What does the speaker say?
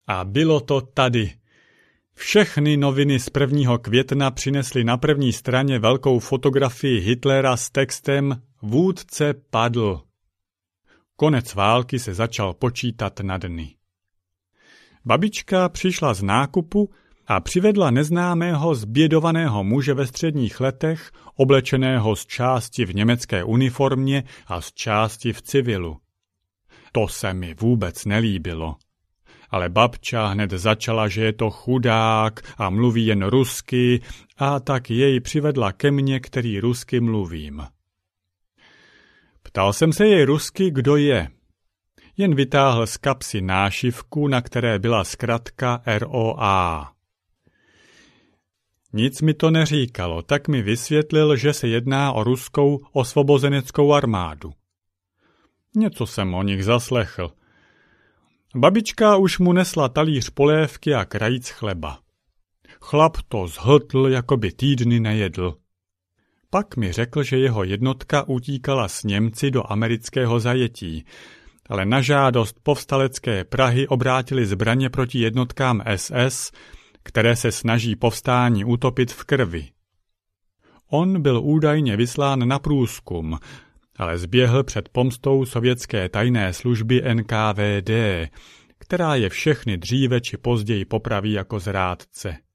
A bylo to tady. Všechny noviny z 1. května přinesly na první straně velkou fotografii Hitlera s textem Vůdce padl. Konec války se začal počítat na dny. Babička přišla z nákupu a přivedla neznámého zbědovaného muže ve středních letech, oblečeného z části v německé uniformě a z části v civilu. To se mi vůbec nelíbilo. Ale babča hned začala, že je to chudák a mluví jen rusky, a tak jej přivedla ke mně, který rusky mluvím. Ptal jsem se jej rusky, kdo je. Jen vytáhl z kapsy nášivku, na které byla zkratka ROA. Nic mi to neříkalo, tak mi vysvětlil, že se jedná o ruskou osvobozeneckou armádu. Něco jsem o nich zaslechl. Babička už mu nesla talíř polévky a krajíc chleba. Chlap to zhltl, jako by týdny nejedl. Pak mi řekl, že jeho jednotka utíkala s Němci do amerického zajetí, ale na žádost povstalecké Prahy obrátili zbraně proti jednotkám SS, které se snaží povstání utopit v krvi. On byl údajně vyslán na průzkum, ale zběhl před pomstou sovětské tajné služby NKVD, která je všechny dříve či později popraví jako zrádce.